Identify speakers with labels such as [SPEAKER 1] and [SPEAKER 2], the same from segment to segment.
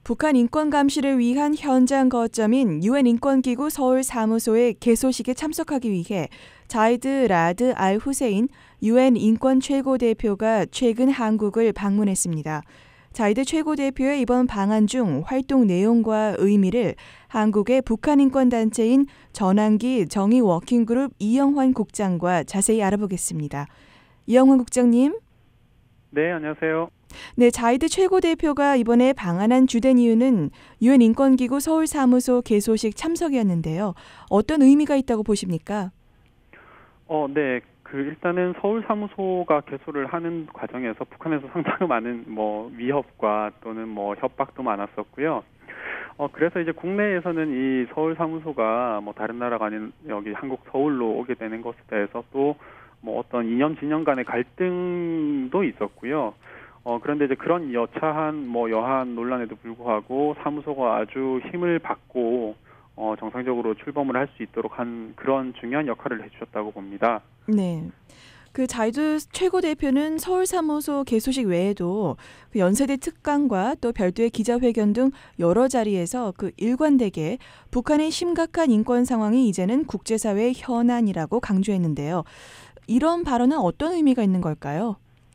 [SPEAKER 1] 북한 인권 감시를 위한 현장 거점인 유엔 인권기구 서울 사무소의 개소식에 참석하기 위해 자이드 라드 알 후세인 유엔 인권 최고 대표가 최근 한국을 방문했습니다. 자이드 최고 대표의 이번 방한 중 활동 내용과 의미를 한국의 북한 인권 단체인 전환기 정의 워킹그룹 이영환 국장과 자세히 알아보겠습니다. 이영환 국장님.
[SPEAKER 2] 네, 안녕하세요.
[SPEAKER 1] 네, 자이드 최고 대표가 이번에 방한한 주된 이유는 유엔 인권기구 서울 사무소 개소식 참석이었는데요. 어떤 의미가 있다고 보십니까?
[SPEAKER 2] 네, 일단은 서울 사무소가 개소를 하는 과정에서 북한에서 상당히 많은 위협과 또는 협박도 많았었고요. 그래서 이제 국내에서는 이 서울 사무소가 다른 나라가 아닌 여기 한국 서울로 오게 되는 것에 대해서 또 어떤 이념 진영 간의 갈등도 있었고요. 그런데 이제 그런 여차한 여한 논란에도 불구하고 사무소가 아주 힘을 받고 정상적으로 출범을 할 수 있도록 한 그런 중요한 역할을 해주셨다고 봅니다.
[SPEAKER 1] 네. 그 자이드 최고 대표는 서울 사무소 개소식 외에도 그 연세대 특강과 또 별도의 기자회견 등 여러 자리에서 그 일관되게 북한의 심각한 인권 상황이 이제는 국제사회의 현안이라고 강조했는데요. 이런 발언은 어떤 의미가 있는 걸까요?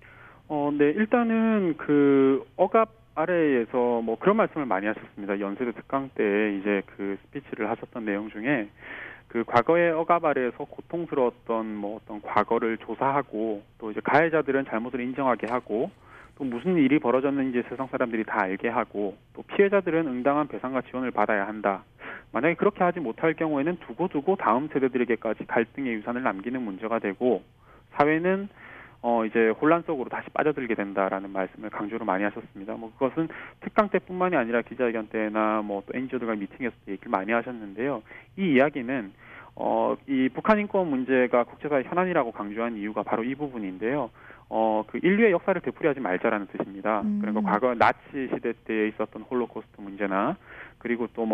[SPEAKER 2] 네, 일단은 억압 아래에서 그런 말씀을 많이 하셨습니다. 연세대 특강 때 이제 스피치를 하셨던 내용 중에 과거의 억압 아래에서 고통스러웠던 어떤 과거를 조사하고 또 이제 가해자들은 잘못을 인정하게 하고 또 무슨 일이 벌어졌는지 세상 사람들이 다 알게 하고 또 피해자들은 응당한 배상과 지원을 받아야 한다. 만약에 그렇게 하지 못할 경우에는 두고두고 다음 세대들에게까지 갈등의 유산을 남기는 문제가 되고 사회는 이제 혼란 속으로 다시 빠져들게 된다라는 말씀을 강조를 많이 하셨습니다. 그것은 특강 때뿐만이 아니라 기자회견 때나 또 NGO들과 미팅에서도 얘기를 많이 하셨는데요. 이 이야기는 이 북한 인권 문제가 국제사회 현안이라고 강조한 이유가 바로 이 부분인데요. 인류의 역사를 되풀이하지 말자라는 뜻입니다. 그러니까 과거 나치 시대 때 있었던 홀로코스트 문제나 그리고 또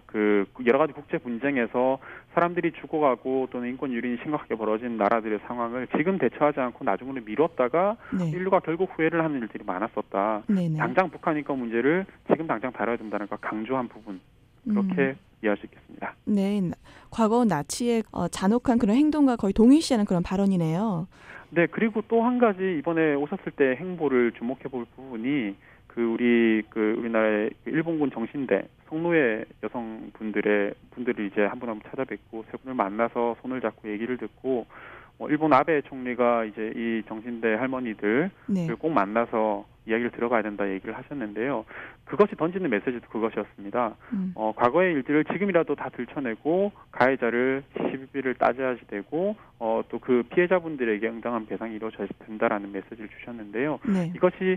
[SPEAKER 2] 여러 가지 국제 분쟁에서 사람들이 죽어가고 또는 인권 유린이 심각하게 벌어진 나라들의 상황을 지금 대처하지 않고 나중으로 미뤘다가
[SPEAKER 1] 네.
[SPEAKER 2] 인류가 결국 후회를 하는 일들이 많았었다.
[SPEAKER 1] 네네.
[SPEAKER 2] 당장 북한 인권 문제를 지금 당장 다뤄야 된다는 걸 강조한 부분 그렇게 이해할 수 있겠습니다.
[SPEAKER 1] 네, 과거 나치의 잔혹한 그런 행동과 거의 동일시하는 그런 발언이네요.
[SPEAKER 2] 네, 그리고 또 한 가지 이번에 오셨을 때 행보를 주목해 볼 부분이 우리나라의 일본군 정신대 성노예 여성분들을 이제 한 분 한 분 찾아뵙고 세 분을 만나서 손을 잡고 얘기를 듣고 일본 아베 총리가 이제 이 정신대 할머니들
[SPEAKER 1] 네.
[SPEAKER 2] 꼭 만나서 이야기를 들어가야 된다 얘기를 하셨는데요. 그것이 던지는 메시지도 그것이었습니다. 과거의 일들을 지금이라도 다 들춰내고 가해자를 시비를 따져야지 되고 또 그 피해자분들에게 응당한 배상이 이루어져야 된다라는 메시지를 주셨는데요.
[SPEAKER 1] 네.
[SPEAKER 2] 이것이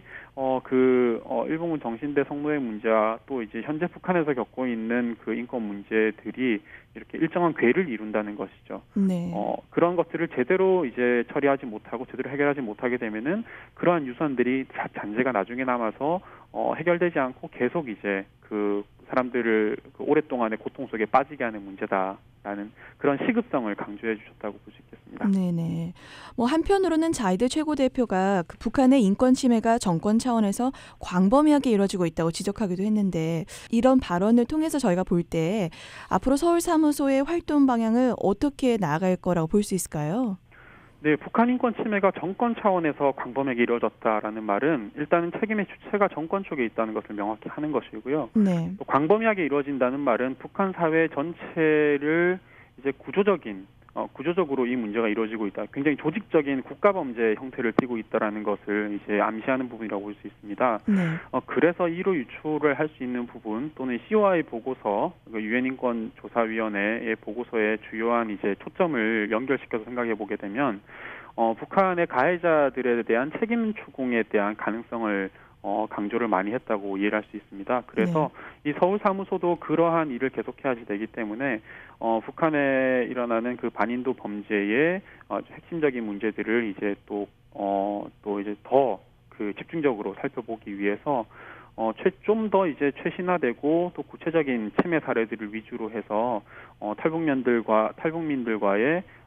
[SPEAKER 2] 일본군 정신대 성노예 문제와 또 이제 현재 북한에서 겪고 있는 인권 문제들이 이렇게 일정한 궤를 이룬다는 것이죠.
[SPEAKER 1] 네.
[SPEAKER 2] 그런 것들을 제대로 이제 처리하지 못하고 제대로 해결하지 못하게 되면은 그러한 유산들이 잔재가 나중에 남아서 해결되지 않고 계속 이제 사람들을 오랫동안의 고통 속에 빠지게 하는 문제다라는 그런 시급성을 강조해 주셨다고 볼 수 있겠습니다.
[SPEAKER 1] 네네. 한편으로는 자이드 최고 대표가 북한의 인권 침해가 정권 차원에서 광범위하게 이루어지고 있다고 지적하기도 했는데 이런 발언을 통해서 저희가 볼 때 앞으로 서울 사무소의 활동 방향을 어떻게 나아갈 거라고 볼 수 있을까요?
[SPEAKER 2] 네, 북한 인권 침해가 정권 차원에서 광범위하게 이루어졌다라는 말은 일단은 책임의 주체가 정권 쪽에 있다는 것을 명확히 하는 것이고요.
[SPEAKER 1] 네.
[SPEAKER 2] 또 광범위하게 이루어진다는 말은 북한 사회 전체를 이제 구조적으로 이 문제가 이루어지고 있다. 굉장히 조직적인 국가범죄 형태를 띠고 있다라는 것을 이제 암시하는 부분이라고 볼 수 있습니다.
[SPEAKER 1] 네.
[SPEAKER 2] 그래서 이로 유추를 할 수 있는 부분 또는 COI 보고서, 유엔 인권 조사위원회의 보고서의 주요한 이제 초점을 연결시켜서 생각해 보게 되면 북한의 가해자들에 대한 책임 추궁에 대한 가능성을 강조를 많이 했다고 이해를 할 수 있습니다. 그래서 이 서울 사무소도 그러한 일을 계속해야지 되기 때문에 북한에 일어나는 반인도 범죄의 핵심적인 문제들을 이제 또 이제 더 집중적으로 살펴보기 위해서 좀 더 이제 최신화되고 또 구체적인 침해 사례들을 위주로 해서 탈북민들과의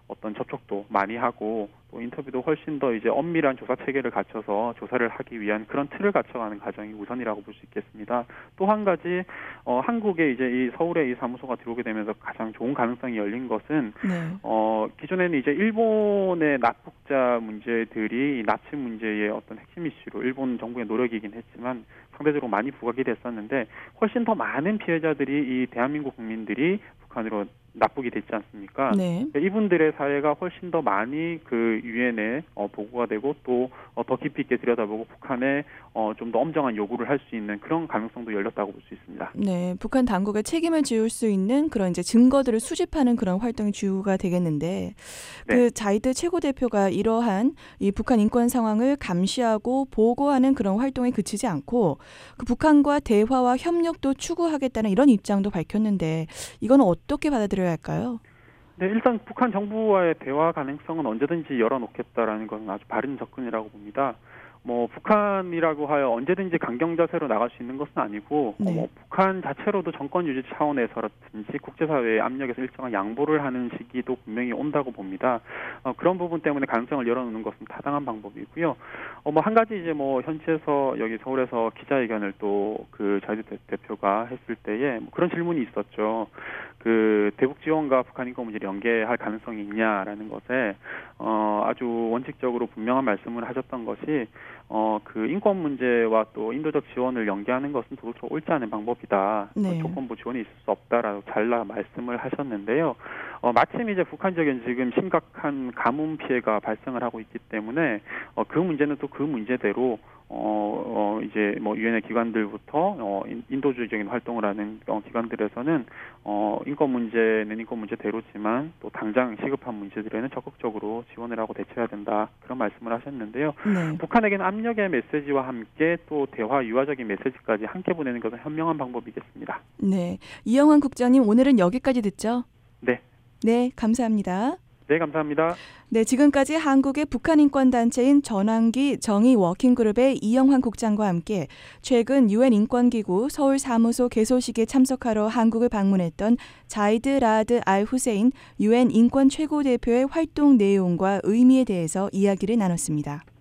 [SPEAKER 2] 어떤 접촉도 많이 하고 또 인터뷰도 훨씬 더 이제 엄밀한 조사 체계를 갖춰서 조사를 하기 위한 그런 틀을 갖춰가는 과정이 우선이라고 볼 수 있겠습니다. 또 한 가지 한국에 이제 이 서울에 이 사무소가 들어오게 되면서 가장 좋은 가능성이 열린 것은
[SPEAKER 1] 네.
[SPEAKER 2] 기존에는 이제 일본의 납북자 문제들이 이 납치 문제의 어떤 핵심 이슈로 일본 정부의 노력이긴 했지만 상대적으로 많이 부각이 됐었는데 훨씬 더 많은 피해자들이 이 대한민국 국민들이 북한으로 납북이 됐지 않습니까?
[SPEAKER 1] 네.
[SPEAKER 2] 이분들의 사례가 훨씬 더 많이 그 유엔에 보고가 되고 또 더 깊이 있게 들여다보고 북한에 좀 더 엄정한 요구를 할 수 있는 그런 가능성도 열렸다고 볼 수 있습니다.
[SPEAKER 1] 네, 북한 당국의 책임을 지울 수 있는 그런 이제 증거들을 수집하는 그런 활동이 주가 되겠는데,
[SPEAKER 2] 네.
[SPEAKER 1] 그 자이드 최고 대표가 이러한 이 북한 인권 상황을 감시하고 보고하는 그런 활동에 그치지 않고 그 북한과 대화와 협력도 추구하겠다는 이런 입장도 밝혔는데, 이건 어떻게 받아들여야 할까요?
[SPEAKER 2] 네, 일단 북한 정부와의 대화 가능성은 언제든지 열어놓겠다라는 것은 아주 바른 접근이라고 봅니다. 북한이라고 하여 언제든지 강경 자세로 나갈 수 있는 것은 아니고,
[SPEAKER 1] 네.
[SPEAKER 2] 북한 자체로도 정권 유지 차원에서라든지 국제사회의 압력에서 일정한 양보를 하는 시기도 분명히 온다고 봅니다. 그런 부분 때문에 가능성을 열어놓는 것은 타당한 방법이고요. 한 가지 이제 현지에서 여기 서울에서 기자회견을 또 그 자이드 대표가 했을 때에 그런 질문이 있었죠. 그 대북 지원과 북한 인권 문제를 연계할 가능성이 있냐라는 것에 아주 원칙적으로 분명한 말씀을 하셨던 것이 그 인권 문제와 또 인도적 지원을 연계하는 것은 도저히 옳지 않은 방법이다.
[SPEAKER 1] 네.
[SPEAKER 2] 조건부 지원이 있을 수 없다라고 잘라 말씀을 하셨는데요. 마침 이제 북한 지역엔 지금 심각한 가뭄 피해가 발생을 하고 있기 때문에 그 문제는 또 그 문제대로 이제 유엔의 기관들부터 인도주의적인 활동을 하는 기관들에서는 인권 문제는 인권 문제대로지만 또 당장 시급한 문제들에는 적극적으로 지원을 하고 대처해야 된다. 그런 말씀을 하셨는데요.
[SPEAKER 1] 네.
[SPEAKER 2] 북한에게는 압력의 메시지와 함께 또 대화 유화적인 메시지까지 함께 보내는 것은 현명한 방법이겠습니다.
[SPEAKER 1] 네. 이영환 국장님, 오늘은 여기까지 듣죠?
[SPEAKER 2] 네.
[SPEAKER 1] 네, 감사합니다.
[SPEAKER 2] 네, 감사합니다.
[SPEAKER 1] 네, 지금까지 한국의 북한 인권 단체인 전환기 정의 워킹그룹의 이영환 국장과 함께 최근 유엔 인권기구 서울 사무소 개소식에 참석하러 한국을 방문했던 자이드 라드 알 후세인 유엔 인권 최고 대표의 활동 내용과 의미에 대해서 이야기를 나눴습니다.